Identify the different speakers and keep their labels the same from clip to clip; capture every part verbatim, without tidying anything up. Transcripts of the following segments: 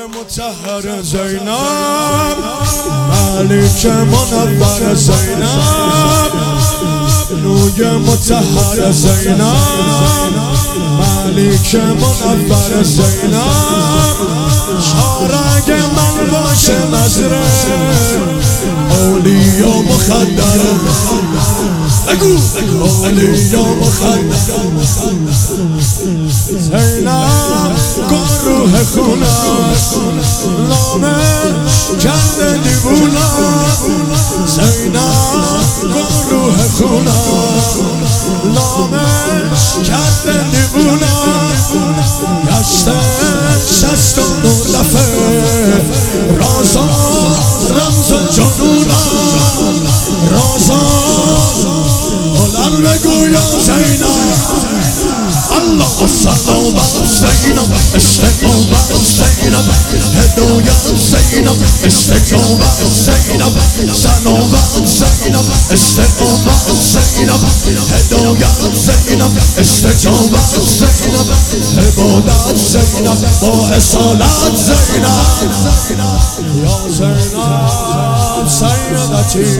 Speaker 1: مطهر زینب، ملک منور زینب، نوی مطهر زینب، ملک منور زینب، شارگ من باشه مزره اولیا مخدر، بگو اولیا مخدر زینب کن روح خونم نامش کرده دیوونم، زینب کن روح خونم نامش کرده دیوونم، گشته شست و نو دفعه رازا رمز جنونم، رازا بلند بگو یا زینب الله سلام زینب، استقامت زینب، هدایت زینب، استقامت زینب، سلامت زینب، استقامت زینب، هدایت زینب، استقامت زینب، عبادت زینب، با اصالت زینب، یا زینب سیدتی.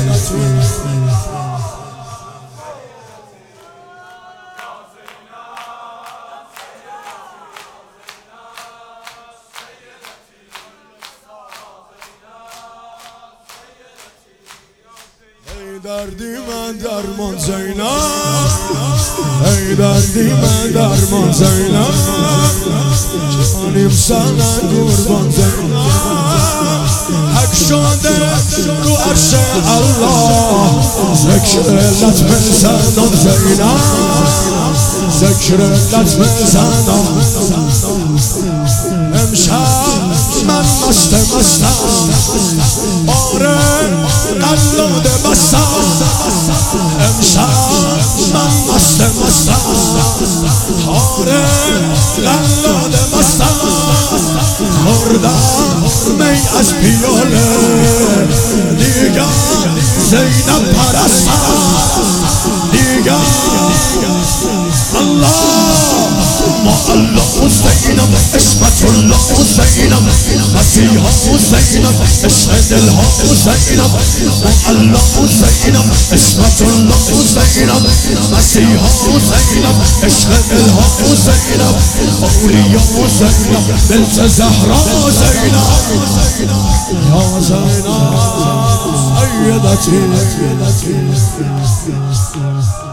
Speaker 1: ای دردی من درمان زینب، ای دردی من درمان زینب، جانیم سنن قربان زینب، حق شده رو عرش الله، ذکر لطف زنان زینب، ذکر لطف زنان، امشب من مست مستم آره قلاده بستم، امشب من مست مستم آره قلاده بستم، خوردم می از پیاله دیگر زینب پرستم، دیگر الله ما الله زینب، عصمت الله زینب، مسیحا زینب، عشق دلها زینب، ما الله زینب، عصمت الله زینب، مسیحا زینب، عشق دلها زینب، اولیا زینب، بنت زهرا زینب، یا زینب سیدتی.